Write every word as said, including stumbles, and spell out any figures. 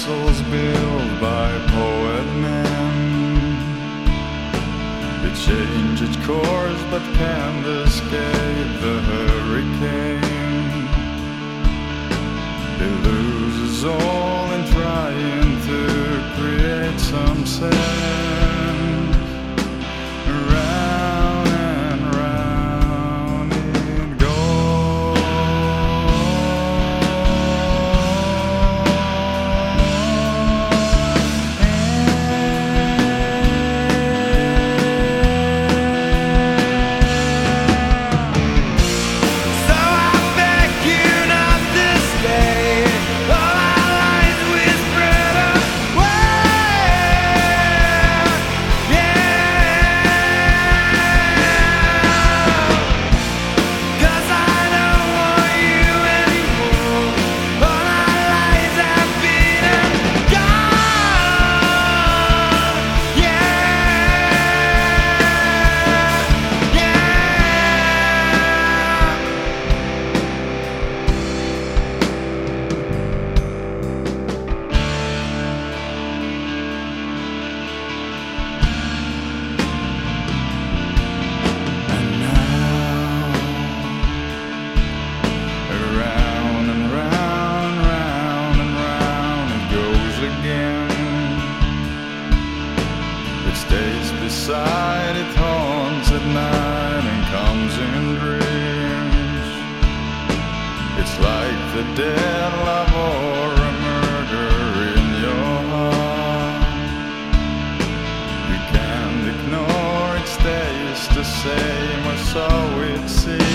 castles built by poet men. It change its course but can't escape the hurricane. It loses all in trying to create some sense. Round and round it goes. So I beg you not to stay. All our lives we spread away. Yeah. 'Cause I don't want you anymore. All our lives have been gone. Yeah. Yeah. And now, around and round, round and round it goes again. It stays beside, it haunts at night and comes in dreams. It's like the dead love or a murder in your heart. You can't ignore it, stays the same, or so it seems.